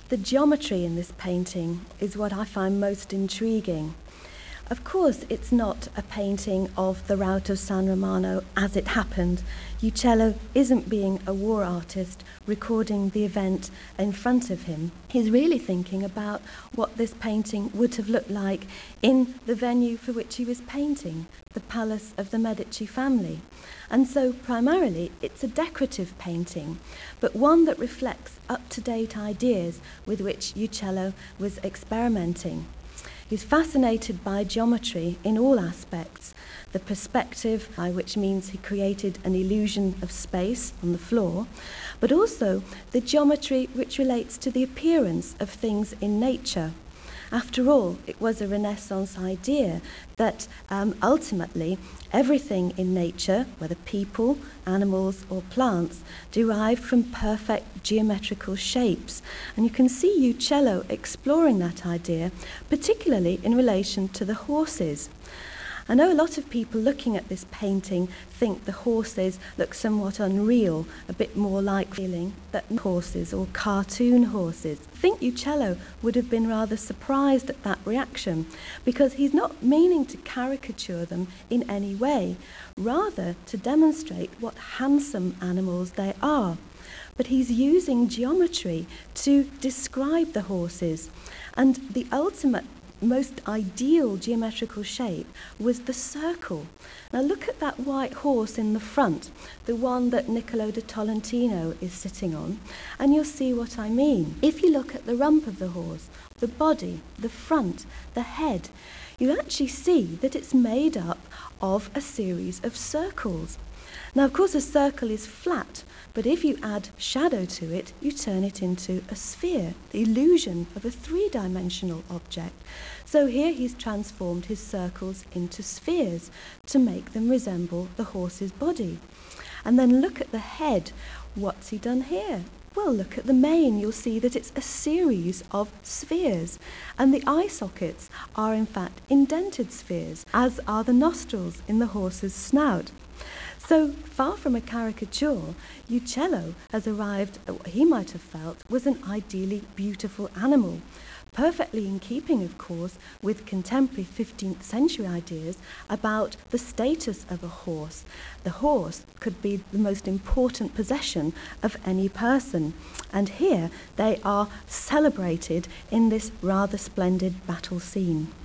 The geometry in this painting is what I find most intriguing. Of course, it's not a painting of the rout of San Romano as it happened. Uccello isn't being a war artist recording the event in front of him. He's really thinking about what this painting would have looked like in the venue for which he was painting, the palace of the Medici family. And so primarily it's a decorative painting, but one that reflects up-to-date ideas with which Uccello was experimenting. He's fascinated by geometry in all aspects. The perspective, which means he created an illusion of space on the floor, but also the geometry which relates to the appearance of things in nature. After all, it was a Renaissance idea that ultimately everything in nature, whether people, animals or plants, derived from perfect geometrical shapes. And you can see Uccello exploring that idea, particularly in relation to the horses. I know a lot of people looking at this painting think the horses look somewhat unreal, a bit more like feeling that horses or cartoon horses. I think Uccello would have been rather surprised at that reaction because he's not meaning to caricature them in any way, rather to demonstrate what handsome animals they are. But he's using geometry to describe the horses, and the ultimate most ideal geometrical shape was the circle. Now look at that white horse in the front, the one that Niccolo da Tolentino is sitting on, and you'll see what I mean. If you look at the rump of the horse, the body, the front, the head, you actually see that it's made up of a series of circles. Now, of course, a circle is flat, but if you add shadow to it, you turn it into a sphere, the illusion of a three-dimensional object. So here he's transformed his circles into spheres to make them resemble the horse's body. And then look at the head. What's he done here? Well, look at the mane. You'll see that it's a series of spheres. And the eye sockets are, in fact, indented spheres, as are the nostrils in the horse's snout. So, far from a caricature, Uccello has arrived at what he might have felt was an ideally beautiful animal, perfectly in keeping, of course, with contemporary 15th century ideas about the status of a horse. The horse could be the most important possession of any person, and here they are celebrated in this rather splendid battle scene.